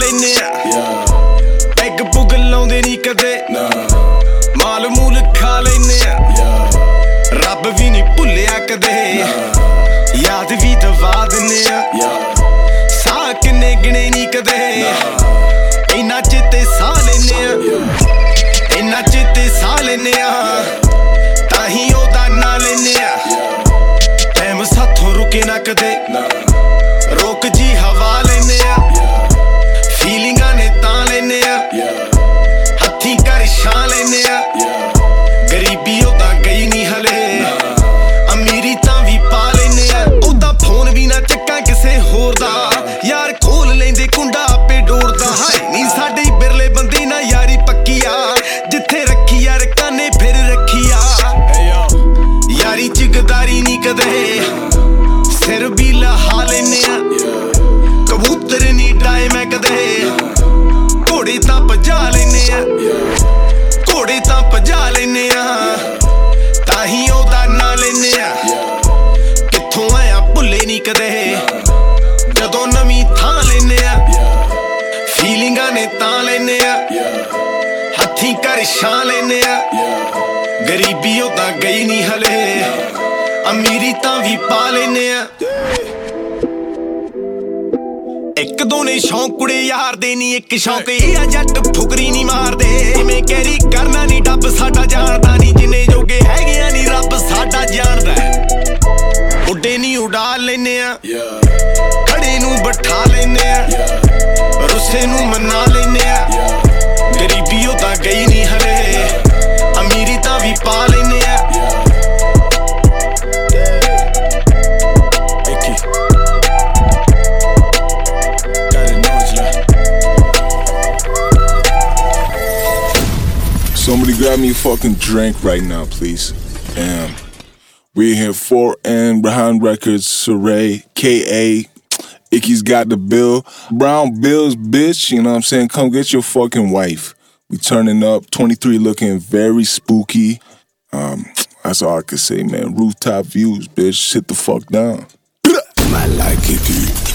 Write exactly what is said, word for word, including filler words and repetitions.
ਲੈਨੇ ਆ ਪੈਗ ਪੁਗ ਲਾਉਂਦੇ ਨਹੀਂ ਕਦੇ ਮਾਲ ਮੂਲ ਖਾ ਲੈਨੇ ਆ ਰੱਬ ਵੀ ਨਹੀਂ ਭੁੱਲਿਆ ਕਦੇ ਯਾਦ ਵੀ ਦਵਾ ਦਿੰਨੇ ਆ ਸਾਹ ਕਿੰਨੇ ਗਿਣੇ ਨਹੀਂ ਕਦੇ ਇੰਨਾ ਚਿੱਤੇ ਸਾਹ ਲੈਨੇ ਆ ਇੰਨਾ ਚਿੱਤੇ ਸਾਹ ਲੈਨੇ ਆ ਤਾਂ ਹੀ ਉਹਦਾ ਨਾਂ ਲੈਨੇ ਆ ਟਾਈਮ ਸਾਥੋਂ ਰੁਕੇ ਨਾ ਕਦੇ ਰੋਕ ਜੀ ਹਵਾ ਲੈਨੇ ਆ ਫੀਲਿੰਗਾਂ ਨੇ ਤਾਂ ਲੈਨੇ ਆ ਹੱਥੀਂ ਕਰ ਛਾਂ ਲੈਨੇ ਆ ਗਰੀਬੀ ਉਹ ਤਾਂ ਗਈ ਨਹੀਂ ਹਲੇ ਅਮੀਰੀ ਤਾਂ ਵੀ ਪਾ ਲੈਨੇ ਆ ਉਹਦਾ ਫੋਨ ਵੀ ਨਾ ਚੱਕਾਂ ਕਿਸੇ ਹੋਰ ਦਾ ਯਾਰ ਖੋਲ ਲੈਂਦੇ ਕੁੰਡਾ ਆਪੇ ਡੋਰਦਾ ਹਾਏ ਨਹੀਂ ਸਾਡੇ ਬਿਰਲੇ ਬੰਦੇ ਨਾ ਯਾਰੀ ਪੱਕੀ ਆ ਜਿੱਥੇ ਰੱਖੀ ਯਾਰ ਕਾਨੇ ਫਿਰ ਰੱਖੀ ਆ ਯਾਰੀ ਚ ਗਦਾਰੀ ਨਹੀਂ ਕਦੇ ਸਿਰ ਵੀ ਲਹਾ ਲੈਨੇ ਆ ਕਬੂਤਰ ਨਹੀਂ ਡਾਏ ਮੈਂ ਕਦੇ ਘੋੜੇ ਤਾਂ ਭਜਾ ਲੈਨੇ ਆ ਘੋੜੇ ਤਾਂ ਭਜਾ ਲੈਨੇ ਆ ਤਾਂ ਹੀ ਉਹਦਾ ਨਾਂ ਲੈਨੇ ਆ ਕਿੱਥੋਂ ਆਇਆ ਭੁੱਲੇ ਨਹੀਂ ਕਦੇ ਜਦੋਂ ਨਵੀਂ ਥਾਂ ਲੈਨੇ ਆ ਫੀਲਿੰਗਾਂ ਨੇ ਤਾਂ ਲੈਨੇ ਆ ਹੱਥੀਂ ਕਰ ਛਾਂ ਲੈਨੇ ਆ ਗਰੀਬੀ ਉਹ ਤਾਂ ਗਈ ਨਹੀਂ ਹਲੇ ਅਮੀਰੀ ਤਾਂ ਵੀ ਪਾ ਲੈਨੇ ਆ ਇੱਕ ਦੋ ਨੇ ਸ਼ੌਂਕ ਕੁੜੇ ਯਾਰ ਦੇ ਨਹੀਂ ਇੱਕ ਸ਼ੌਂਕ ਇਹ ਆ ਜੱਟ ਫੁਕਰੀ ਨਹੀਂ ਮਾਰਦੇ ਜਿਵੇਂ ਕੈਰੀ ਕਰਨਾ ਨਹੀਂ ਡੱਬ ਸਾਡਾ ਜਾਣਦਾ ਨਹੀਂ ਜਿੰਨੇ ਜੋਗੇ ਹੈਗੇ ਆ ਨਹੀਂ ਰੱਬ ਸਾਡਾ ਜਾਣਦਾ ਉੱਡੇ ਨਹੀਂ ਉਡਾ ਲੈਨੇ ਆ ਖੜੇ ਨੂੰ ਬਿਠਾ ਲੈਨੇ ਆ ਰੁੱਸੇ ਨੂੰ ਮਨਾ ਲੈਨੇ ਆ ਗਰੀਬੀ ਉਹ ਤਾਂ ਗਈ ਨਹੀਂ ਹਲੇ ਅਮੀਰੀ ਤਾਂ ਵੀ ਪਾ ਲੈਨੇ ਆ Somebody grab me a fucking drink right now, please. Damn. We're here four and behind records, Saray, K A, Icky's got the bill. Brown Bills, bitch, you know what I'm saying? Come get your fucking wife. We turning up, twenty-three looking very spooky. Um, that's all I can say, man. Rooftop views, bitch. Sit the fuck down. I like it, dude.